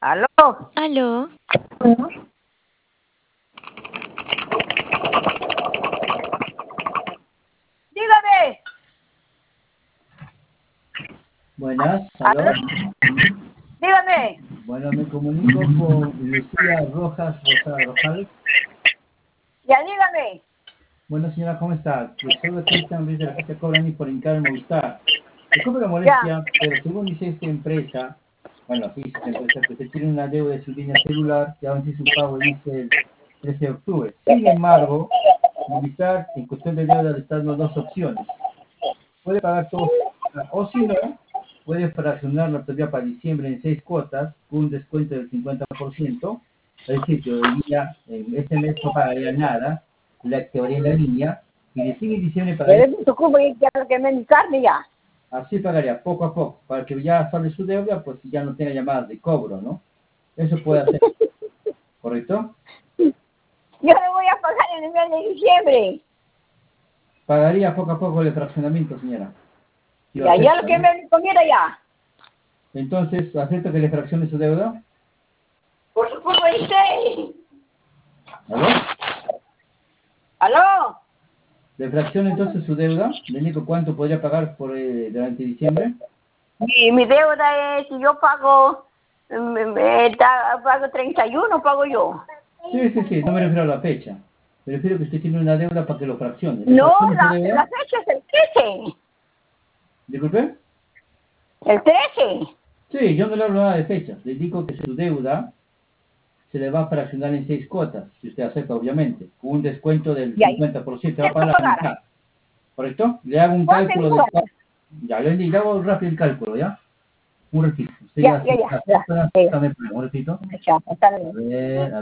¿Aló? Aló. Dígame. Buenas, ¿Aló? aló. Dígame. Bueno, me comunico con Lucía Rojas Rosales. Ya dígame. Bueno, señora, ¿cómo está? Que soy Cristian Ruiz de la agencia Cobrani por Incar Movistar. Disculpe la Ya. molestia, pero según dice esta empresa, bueno, aquí dice esta empresa, que usted tiene una deuda de su línea celular que aún su pago dice el 13 de octubre. Sin embargo, Movistar, en cuestión de deuda, le está dando dos opciones. Puede pagar todo, o si no, puede fraccionarla todavía para diciembre en 6 cuotas, con un descuento del 50%. Es decir, que hoy día, en este mes no pagaría nada, le activaría la línea, y de 5 de diciembre pagaría, Debe tu cubo y quiero que me mi carne ya. así pagaría poco a poco, para que ya sale su deuda, pues ya no tenga llamadas de cobro, ¿no? Eso puede hacer, ¿correcto? Yo le voy a pagar en el mes de diciembre. Pagaría poco a poco el fraccionamiento, señora. Si lo Ya, ya lo acepta, que ¿no? me comiera ya. Entonces, ¿acepta que le fraccione su deuda? Por su cubo dice. ¿Aló? ¿Aló? ¿Le fracciona entonces su deuda? ¿Le indico cuánto podría pagar por durante diciembre? Mi deuda es, si yo pago, pago 31, pago yo. Sí, sí, sí, no me refiero a la fecha. Me refiero a que usted tiene una deuda para que lo fraccione. ¿Le No, fracciona su la deuda? fecha es el 13. ¿Disculpe? El 13. Sí, yo no le hablo nada de fechas. Le digo que su deuda se le va a fraccionar en 6 cuotas, si usted acepta, obviamente, con un descuento del Y ahí 50%, va a tengo que pagar la pagar. mitad. ¿Correcto? Le hago un ¿Cuánto cálculo tengo de... que pagar? Ya, le hago rápido el cálculo, ¿ya? Un ratito. Usted Ya, ya ya, se ya, ya. acepta, Ya, dame un ratito. ya, está A bien. ver,